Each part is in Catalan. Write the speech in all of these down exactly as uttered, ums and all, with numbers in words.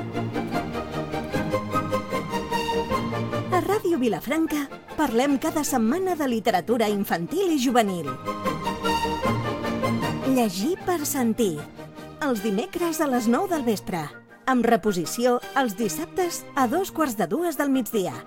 A Ràdio Vilafranca parlem cada setmana de literatura infantil i juvenil. Llegir per sentir. Els dimecres a les nou del vespre. Amb reposició els dissabtes a dos quarts de dues del migdia.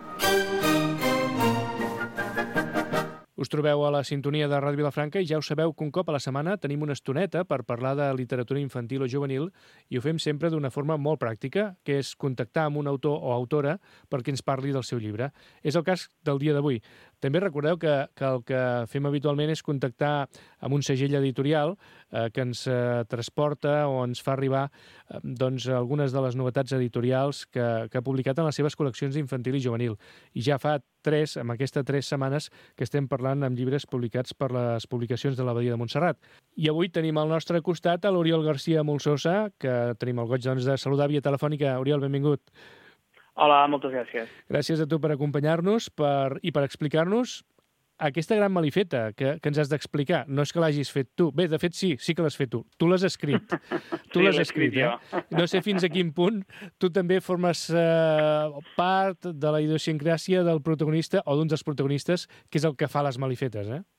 Us trobeu a la sintonia de Ràdio Vilafranca i ja ho sabeu que un cop a la setmana tenim una estoneta per parlar de literatura infantil o juvenil i ho fem sempre d'una forma molt pràctica, que és contactar amb un autor o autora perquè ens parli del seu llibre. És el cas del dia d'avui. També recordeu que, que el que fem habitualment és contactar amb un segell editorial eh, que ens eh, transporta o ens fa arribar eh, doncs, algunes de les novetats editorials que, que ha publicat en les seves col·leccions infantil i juvenil. I ja fa tres, amb aquestes tres setmanes que estem parlant amb llibres publicats per les publicacions de l'Abadia de Montserrat. I avui tenim al nostre costat a l'Oriol García Molsosa, que tenim el goig doncs, de saludar via telefònica. Oriol, benvingut. Hola, moltes gràcies. Gràcies a tu per acompanyar-nos per, i per explicar-nos aquesta gran malifeta que, que ens has d'explicar. No és que l'hagis fet tu. Bé, de fet, sí, sí que l'has fet tu. Tu l'has escrit. Tu sí, l'has escrit, eh? No sé fins a quin punt tu també formes eh, part de la idiosincràsia del protagonista o d'un dels protagonistes, que és el que fa les malifetes, eh?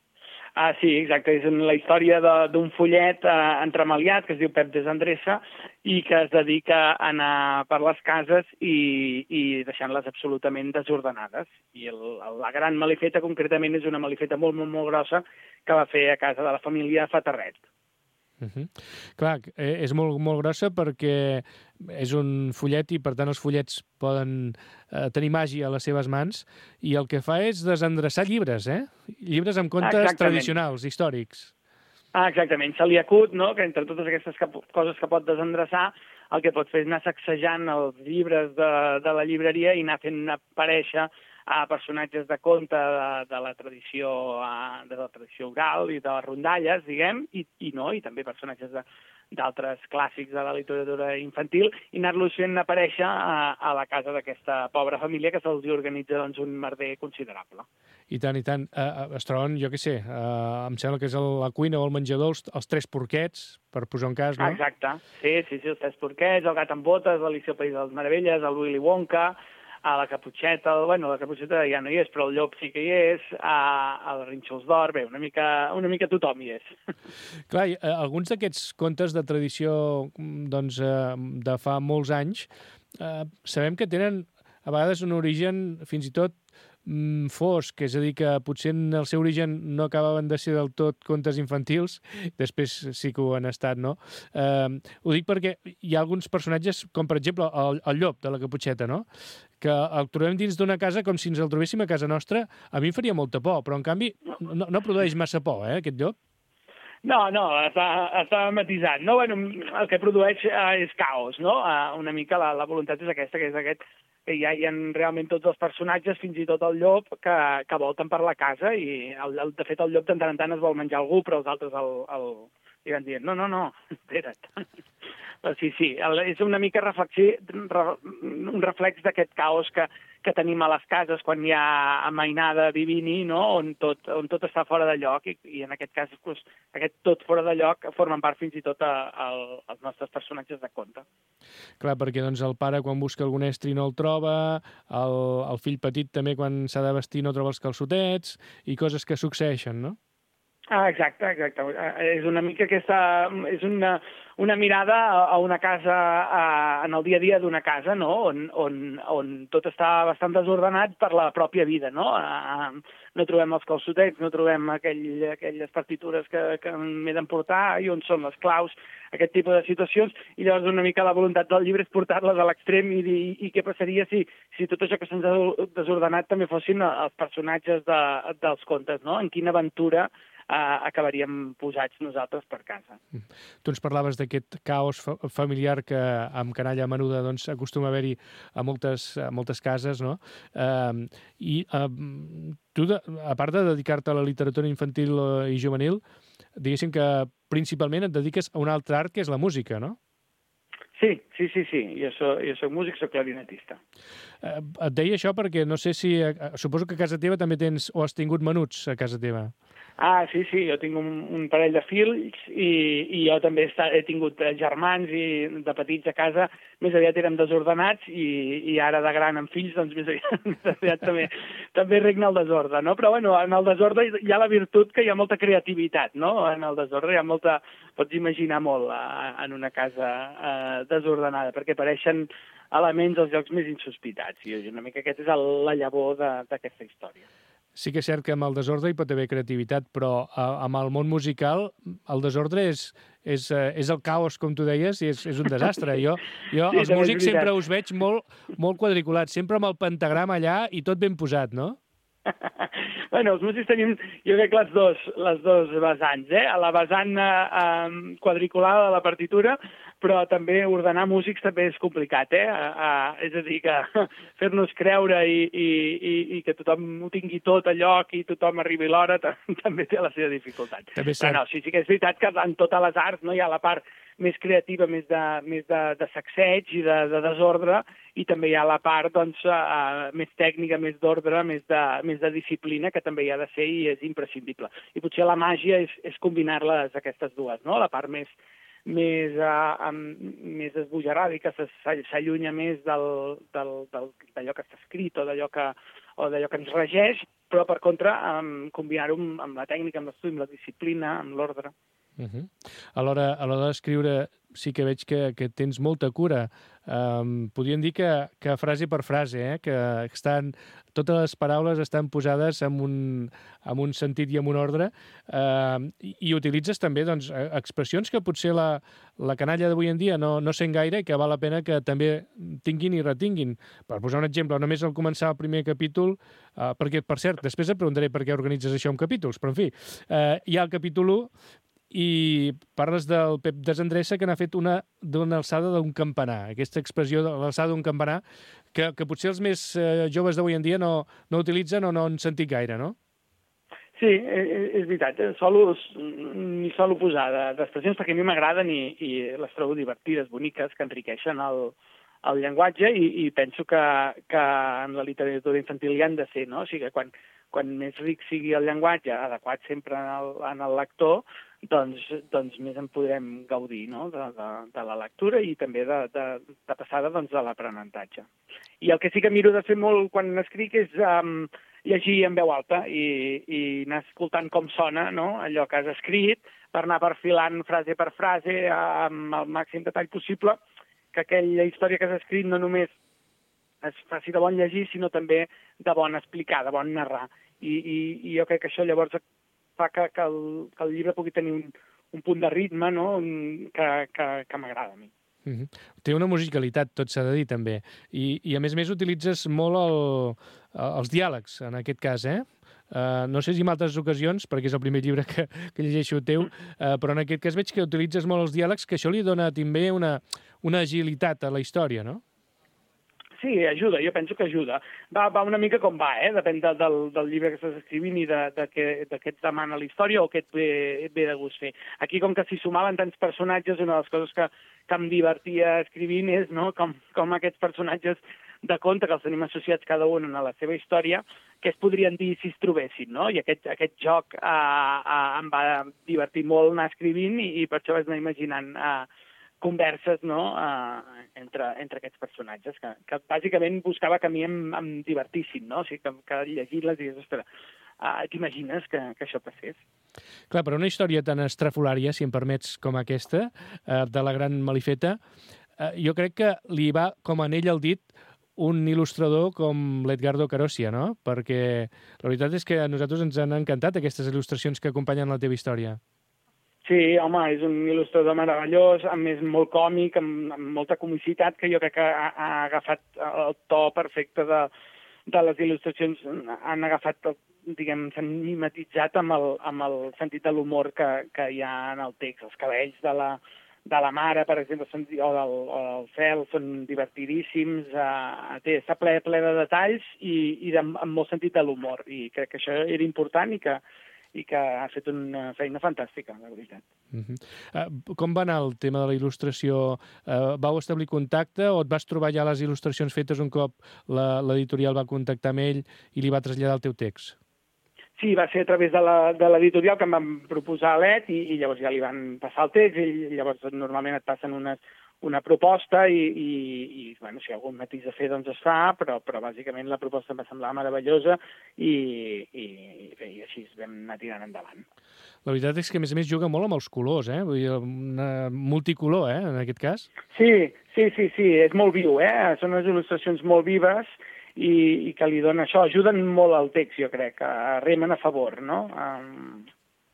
Ah, sí, exacte. És la història d'un follet eh, entremaliat que es diu Pep Desendreça i que es dedica a anar per les cases i, i deixant-les absolutament desordenades. I el, la gran malifeta, concretament, és una malifeta molt, molt, molt grossa que va fer a casa de la família Fatarret. Uh -huh. Clar, és molt, molt grossa perquè és un follet i, per tant, els follets poden eh, tenir màgia a les seves mans i el que fa és desendreçar llibres, eh? Llibres amb contes Exactament. Tradicionals, històrics. Ah, exactament. Se li acut, no?, que entre totes aquestes que, coses que pot desendreçar, el que pot fer és anar sacsejant els llibres de, de la llibreria i anar fent aparèixer a personatges de conte de, de la tradició de la tradició oral i de les rondalles, diguem, i, i no, i també personatges d'altres clàssics de la literatura infantil, i anar-los fent aparèixer a, a la casa d'aquesta pobra família que se'ls organitza doncs, un merder considerable. I tant, i tant. Uh, es troben, jo què sé, uh, em sembla que és el, la cuina o el menjador, els, els tres porquets, per posar un cas, no? Exacte. Sí, sí, sí, els tres porquets, el gat amb botes, l'Alicia al País de les Meravelles, el Willy Wonka, a la Caputxeta, bueno, la Caputxeta ja no hi és, però el llop sí que hi és, a, a els Rínxols d'Or, bé, una mica, una mica tothom hi és. Clar, eh, alguns d'aquests contes de tradició doncs, eh, de fa molts anys, eh, sabem que tenen a vegades un origen fins i tot mm, fosc, és a dir, que potser en el seu origen no acabaven de ser del tot contes infantils, després sí que ho han estat, no? Eh, ho dic perquè hi ha alguns personatges, com per exemple el, el llop de la Caputxeta, no?, que el trobem dins d'una casa com si ens el trobéssim a casa nostra. A mi em faria molta por, però en canvi no, no produeix massa por, eh, aquest llop? No, no, està, està matisat. No, bueno, el que produeix eh, és caos, no? Uh, una mica la, la voluntat és aquesta, que és aquest, que hi ha, hi ha realment tots els personatges, fins i tot el llop, que, que volten per la casa i, el, el, de fet, el llop de tant en tant es vol menjar algú, però els altres el, el, li van dient, no, no, no, espera't. Però sí, sí, és una mica reflexi, un reflex d'aquest caos que, que tenim a les cases quan hi ha amainada vivint-hi, no?, on tot, on tot està fora de lloc i, i en aquest cas doncs, aquest tot fora de lloc formen part fins i tot a, a, als nostres personatges de conte. Clar, perquè doncs, el pare quan busca algun estri no el troba, el, el fill petit també quan s'ha de vestir no troba els calçotets i coses que succeeixen, no? Ah, exacte, exacte. És una mica aquesta... És una, una mirada a una casa, a, en el dia a dia d'una casa, no?, on, on, on tot està bastant desordenat per la pròpia vida, no? A, no trobem els calçotets, no trobem aquell, aquelles partitures que, que m'he d'emportar i on són les claus, aquest tipus de situacions, i llavors una mica la voluntat del llibre és portar-les a l'extrem i dir i què passaria si, si tot això que se'ns ha desordenat també fossin els personatges de, dels contes, no? En quina aventura Uh, acabaríem posats nosaltres per casa. Tu ens parlaves d'aquest caos fa familiar que amb canalla menuda doncs, acostuma a haver-hi a moltes, a moltes cases, no? Uh, I uh, tu, de, a part de dedicar-te a la literatura infantil i juvenil, diguéssim que principalment et dediques a un altre art que és la música, no? Sí, sí, sí, sí. Jo soc, jo soc músic, soc clarinetista. Eh, et deia això perquè no sé si... Eh, suposo que a casa teva també tens o has tingut menuts a casa teva. Ah, sí, sí, jo tinc un, un parell de fills i, i jo també he, estat, he tingut germans i de petits a casa, més aviat érem desordenats i, i ara de gran amb fills, doncs més aviat, més aviat també, també regna el desordre, no? Però bueno, en el desordre hi ha la virtut que hi ha molta creativitat, no? En el desordre hi ha molta... Pots imaginar molt eh, en una casa eh, desordenada, perquè apareixen elements als llocs més insospitats, i una mica aquest és el, la llavor d'aquesta història. Sí que és cert que amb el desordre hi pot haver creativitat, però eh, amb el món musical el desordre és, és, eh, és el caos, com tu deies, i és, és un desastre. Jo, jo Sí, els també és músics sempre veritat. us veig molt, molt quadriculats, sempre amb el pentagrama allà i tot ben posat, no? Bueno, els músics tenim, jo crec, les dos, les dos vessants, eh? A la vessant eh, eh, quadriculada de la partitura, però també ordenar músics també és complicat, eh? A, a, és a dir, que fer-nos creure i, i, i, i que tothom ho tingui tot a lloc i tothom arribi a l'hora també té la seva dificultat. També és Però cert. no, sí, sí que és veritat que en totes les arts no hi ha la part més creativa, més de, més de, de sacseig i de, de desordre, i també hi ha la part doncs, uh, més tècnica, més d'ordre, més, de, més de disciplina, que també hi ha de ser i és imprescindible. I potser la màgia és, és combinar-les aquestes dues, no? La part més, més, uh, amb, més esbojarrada i que s'allunya més del, del, del, d'allò que està escrit o d'allò que, o d'allò que ens regeix, però per contra um, combinar-ho amb, amb la tècnica, amb l'estudi, amb la disciplina, amb l'ordre. Uh -huh. A l'hora a l'hora d'escriure sí que veig que, que tens molta cura. Um, podríem dir que, que frase per frase, eh? que estan, totes les paraules estan posades amb un, amb un sentit i amb un ordre, uh, i, i utilitzes també doncs, expressions que potser la, la canalla d'avui en dia no, no sent gaire i que val la pena que també tinguin i retinguin. Per posar un exemple, només al començar el primer capítol, uh, perquè, per cert, després et preguntaré per què organitzes això amb capítols, però en fi, uh, hi ha el capítol u, i parles del Pep Desendreça, que n'ha fet una d'una alçada d'un campanar, aquesta expressió de l'alçada d'un campanar, que, que potser els més eh, joves d'avui en dia no, no utilitzen o no han sentit gaire, no? Sí, és veritat. Solo, n'hi solo posar d'expressions perquè a mi m'agraden i, i les trobo divertides, boniques, que enriqueixen el, el llenguatge i, i penso que, que en la literatura infantil hi han de ser, no? O sigui que quan, quan més ric sigui el llenguatge, adequat sempre en el, en el lector, doncs, doncs més en podrem gaudir, no? de, de, de la lectura i també de, de, de passada doncs, de l'aprenentatge. I el que sí que miro de fer molt quan escric és um, llegir en veu alta i, i anar escoltant com sona, no? Allò que has escrit, per anar perfilant frase per frase amb el màxim detall possible, que aquella història que has escrit no només es faci de bon llegir, sinó també de bon explicar, de bon narrar. I, i, i jo crec que això llavors fa que, que, el, que el llibre pugui tenir un, un punt de ritme, no? un, que, que, que m'agrada a mi. Uh-huh. Té una musicalitat, tot s'ha de dir, també. I, i a més a més utilitzes molt el, els diàlegs, en aquest cas, eh? Uh, no sé si en altres ocasions, perquè és el primer llibre que, que llegeixo teu, uh, però en aquest cas veig que utilitzes molt els diàlegs, que això li dona també una, una agilitat a la història, no? Sí, ajuda, jo penso que ajuda. Va, va una mica com va, eh? Depèn de, del, del llibre que estàs escrivint i de, de, què, de què et demana la història o què et ve, et ve de gust fer. Aquí, com que s'hi sumaven tants personatges, una de les coses que, que em divertia escrivint és, no?, com, com aquests personatges de conte, que els tenim associats cada un a la seva història, que es podrien dir si es trobessin, no? I aquest, aquest joc eh, eh, em va divertir molt anar escrivint i, i per això vaig anar imaginant eh, converses, no?, uh, entre, entre aquests personatges, que, que bàsicament buscava que a mi em, em divertissin, no? O sigui, que, que llegint-les digués, ostres, uh, t'imagines que, que això passés? Clar, però una història tan estrafolària, si em permets, com aquesta, uh, de la gran Malifeta, uh, jo crec que li va com anell al dit un il·lustrador com l'Edgardo Carosia, no? Perquè la veritat és que a nosaltres ens han encantat aquestes il·lustracions que acompanyen la teva història. Sí, home, és un il·lustrador meravellós, a més molt còmic, amb, amb molta comicitat, que jo crec que ha, ha agafat el to perfecte de, de les il·lustracions, han agafat, diguem, s'han mimetitzat amb el, amb el sentit de l'humor que, que hi ha en el text. Els cabells de la, de la mare, per exemple, són, o, del, o del cel, són divertidíssims, eh, té, està ple, ple de detalls i, i de, amb molt sentit de l'humor, i crec que això era important i que i que ha fet una feina fantàstica, la veritat. Uh-huh. Uh, com va anar el tema de la il·lustració? Uh, vau establir contacte o et vas trobar ja les il·lustracions fetes un cop l'editorial va contactar amb ell i li va traslladar el teu text? Sí, va ser a través de l'editorial que em van proposar l'Ed i, i llavors ja li van passar el text i llavors normalment et passen unes, una proposta i, i, i bueno, si hi ha algun matís a fer doncs es fa, però, però bàsicament la proposta em va semblar meravellosa i, i, i així vam anar tirant endavant. La veritat és que, a més a més, juga molt amb els colors, eh? Vull dir, una multicolor, eh, en aquest cas. Sí, sí, sí, sí, és molt viu, eh? Són unes il·lustracions molt vives i, i que li donen això, ajuden molt al text, jo crec, remen a favor, no? Um...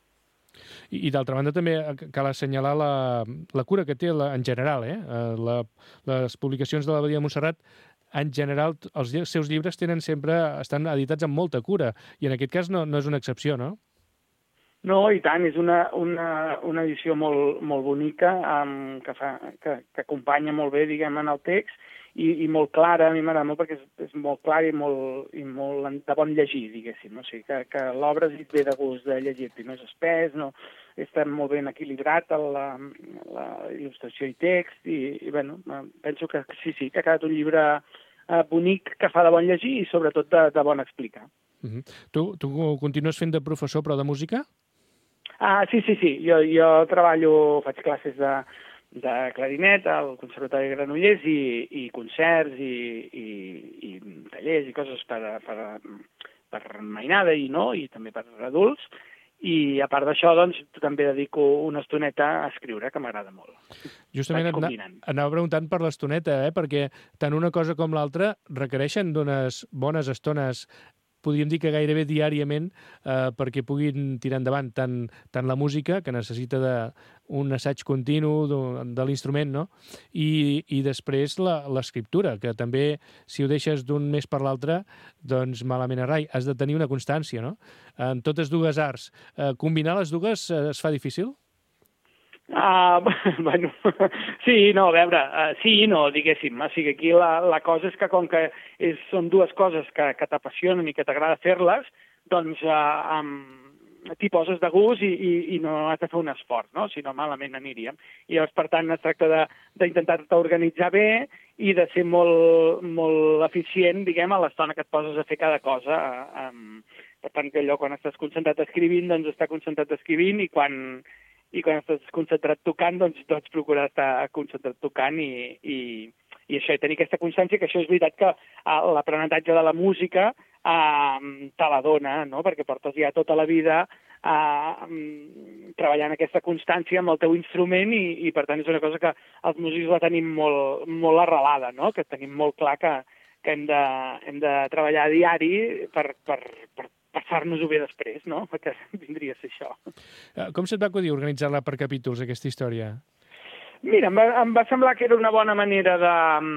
I, i d'altra banda també cal assenyalar la, la cura que té la, en general, eh? La, les publicacions de l'Abadia de Montserrat, en general, els seus llibres tenen sempre, estan editats amb molta cura, i en aquest cas no, no és una excepció, no? No, i tant, és una, una, una edició molt, molt bonica, um, que, fa, que, que acompanya molt bé, diguem, en el text, i, i molt clara, a mi m'agrada molt perquè és, és molt clar i molt, i molt de bon llegir, diguéssim. O sigui, que, que l'obra es ve de gust de llegir-hi, no és espès, no, està molt ben equilibrat la, la il·lustració i text, i, i bueno, penso que sí, sí, que ha quedat un llibre eh, bonic, que fa de bon llegir i sobretot de, de bon explicar. Uh-huh. Tu, tu continues fent de professor, però de música? Ah, sí, sí, sí. Jo, jo treballo, faig classes de, de clarinet al Conservatori de Granollers i, i concerts i, i, i tallers i coses per, per, per mainada i no, i també per adults. I a part d'això, doncs, també dedico una estoneta a escriure, que m'agrada molt. Justament et anava preguntant per l'estoneta, eh? Perquè tant una cosa com l'altra requereixen d'unes bones estones, podríem dir que gairebé diàriament, eh, perquè puguin tirar endavant tant, tant la música, que necessita de, un assaig continu de, de l'instrument, no? I, i després l'escriptura, que també, si ho deixes d'un mes per l'altre, doncs malament a rai. Has de tenir una constància, no? En totes dues arts. Eh, combinar les dues eh, es fa difícil? Uh, bueno, sí, no, a veure, uh, sí i no, diguéssim. O sigui, aquí la, la cosa és que com que és, són dues coses que, que t'apassionen i que t'agrada fer-les, doncs uh, um, t'hi poses de gust i, i, i no has de fer un esforç, no? Si no, malament aniríem. I llavors, per tant, es tracta d'intentar-te organitzar bé i de ser molt, molt eficient, diguem, a l'estona que et poses a fer cada cosa. Uh, um, per tant, que allò, quan estàs concentrat escrivint, doncs està concentrat escrivint i quan... i quan estàs concentrat tocant, doncs tots procurar estar concentrat tocant i, i, i això, i tenir aquesta constància, que això és veritat que uh, l'aprenentatge de la música uh, te la dona, no? Perquè portes ja tota la vida uh, um, treballant aquesta constància amb el teu instrument i, i per tant és una cosa que els músics la tenim molt, molt arrelada, no? Que tenim molt clar que, que hem, de, hem de treballar a diari per, per, per passar-nos-ho bé després, no? Perquè vindria a ser això. Com se't va acudir organitzar-la per capítols, aquesta història? Mira, em va, em va semblar que era una bona manera de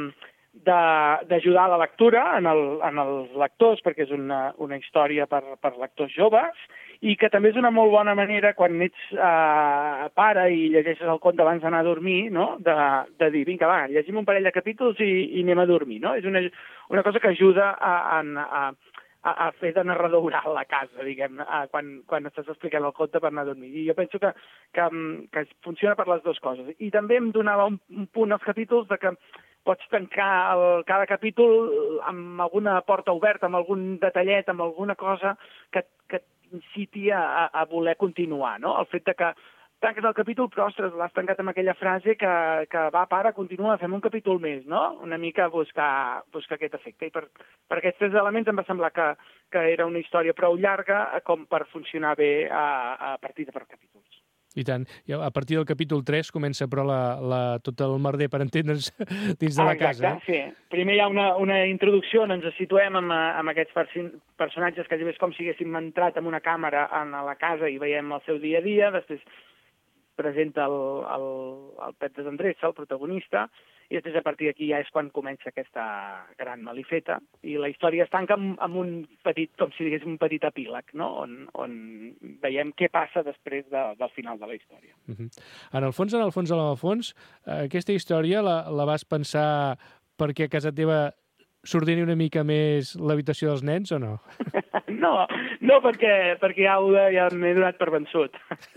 d'ajudar la lectura en, el, en els lectors, perquè és una, una història per, per lectors joves, i que també és una molt bona manera, quan ets eh, pare i llegeixes el conte abans d'anar a dormir, no? de, de dir, vinga, va, llegim un parell de capítols i, i anem a dormir, no? És una, una cosa que ajuda a, a, a a fer de narrador oral a casa, diguem, quan, quan estàs explicant el conte per anar a dormir. I jo penso que, que, que funciona per les dues coses. I també em donava un, un punt als capítols de que pots tancar el, cada capítol amb alguna porta oberta, amb algun detallet, amb alguna cosa que, que t'inciti a, a voler continuar, no? El fet de que tanques el capítol, però, ostres, l'has tancat amb aquella frase que, que va, pare, continua, fem un capítol més, no? Una mica buscar, buscar aquest efecte. I per, per aquests tres elements em va semblar que, que era una història prou llarga com per funcionar bé a, a partir de per capítols. I tant. I a partir del capítol tres comença, però, la, la, tot el merder, per entendre'ns, dins de la Exacte, casa. Eh? Sí. Primer hi ha una, una introducció on ens situem amb, amb aquests personatges que és com si haguéssim entrat en una càmera a la casa i veiem el seu dia a dia, després presenta el, el, el Pep de Tendressa, el protagonista, i després a partir d'aquí ja és quan comença aquesta gran malifeta, i la història es tanca amb, amb un petit, com si diguéssim, un petit epíleg, no? on, on veiem què passa després de, del final de la història. Uh-huh. En el fons, en el fons, en el fons, aquesta història la, la vas pensar perquè a casa teva s'ordeni una mica més l'habitació dels nens o no? No, no perquè, perquè ja, ho, ja m'he donat per vençut.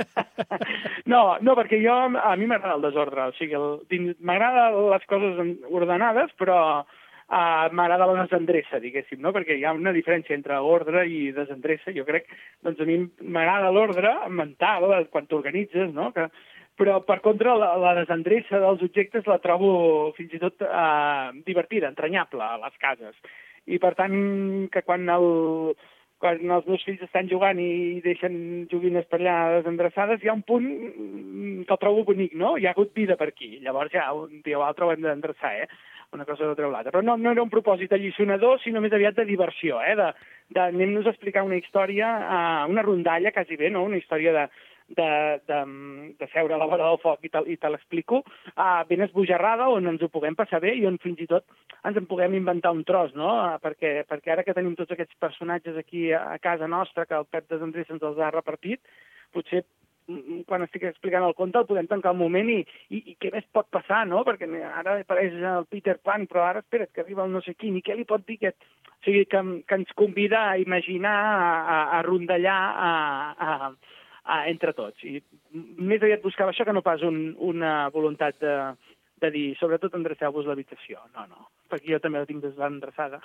No, no, perquè jo, a mi m'agrada el desordre, o sigui, m'agrada les coses ordenades, però uh, m'agrada la desendreça, diguéssim, no? Perquè hi ha una diferència entre ordre i desendreça. Jo crec, doncs a mi m'agrada l'ordre mental, quan t'organitzes, no? Que, però, per contra, la, la desendreça dels objectes la trobo fins i tot eh, divertida, entranyable a les cases. I, per tant, que quan, el, quan els meus fills estan jugant i deixen joguines per allà desendreçades, hi ha un punt que el trobo bonic, no? Hi ha hagut vida per aquí. Llavors ja un dia o altre ho hem d'endreçar, eh? Una cosa no treu l'altra. Però no, no era un propòsit alliçonador, sinó més aviat de diversió, eh? De, de anem-nos a explicar una història, eh, una rondalla, quasi bé, no? Una història de De, de, de seure a la vora del foc i te, i te l'explico, uh, ben esbojarrada, on ens ho puguem passar bé i on fins i tot ens en puguem inventar un tros, no? Uh, perquè, perquè ara que tenim tots aquests personatges aquí a, a casa nostra, que el Pep Desendreça ens els ha repartit, potser quan estic explicant el conte el podem tancar un moment i, i, i què més pot passar, no? Perquè ara apareix el Peter Pan, però ara espera't que arriba el no sé quin, i què li pot dir aquest? O sigui, que, que ens convida a imaginar, a, a, a rondallar, a... a Ah, entre tots. I més aviat buscava això que no pas un, una voluntat de, de dir, sobretot endreceu-vos l'habitació. No, no, perquè jo també la tinc desendreçada.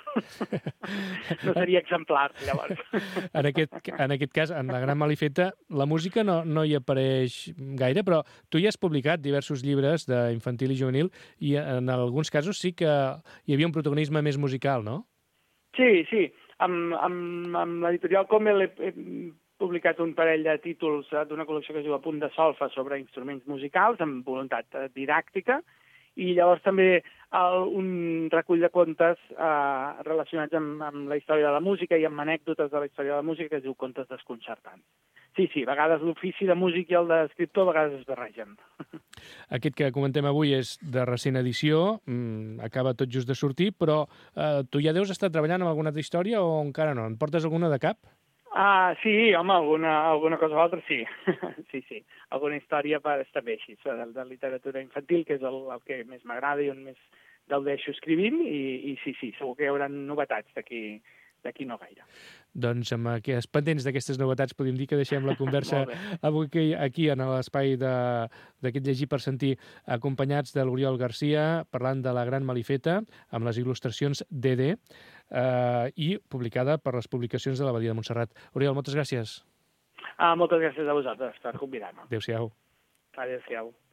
No seria exemplar, llavors. En aquest, en aquest cas, en La Gran Malifeta, la música no, no hi apareix gaire, però tu ja has publicat diversos llibres d'infantil i juvenil i en alguns casos sí que hi havia un protagonisme més musical, no? Sí, sí. Amb, amb, amb l'editorial Comel he publicat un parell de títols d'una col·lecció que es diu A punt de solfa sobre instruments musicals amb voluntat didàctica i llavors també el, un recull de contes eh, relacionats amb, amb la història de la música i amb anècdotes de la història de la música que es diu Contes desconcertants. Sí, sí, a vegades l'ofici de músic i el d'escriptor a vegades es barregen. Aquest que comentem avui és de recent edició, mmm, acaba tot just de sortir, però eh, tu ja deus estar treballant amb alguna altra història o encara no? En portes alguna de cap? Ah, sí, home, alguna, alguna cosa o altra, sí. Sí, sí. Alguna història per estar bé així, de, de literatura infantil, que és el, el que més m'agrada i on més gaudeixo escrivint, i, i sí, sí, segur que hi haurà novetats d'aquí d'aquí no gaire. Doncs amb aquests pendents d'aquestes novetats podríem dir que deixem la conversa avui aquí, aquí en l'espai d'aquest Llegir per Sentir, acompanyats de l'Oriol Garcia, parlant de La Gran Malifeta, amb les il·lustracions D D, eh, i publicada per les publicacions de l'Abadia de Montserrat. Oriol, moltes gràcies. Ah, moltes gràcies a vosaltres per convidar-me. Adéu-siau. Adéu-siau.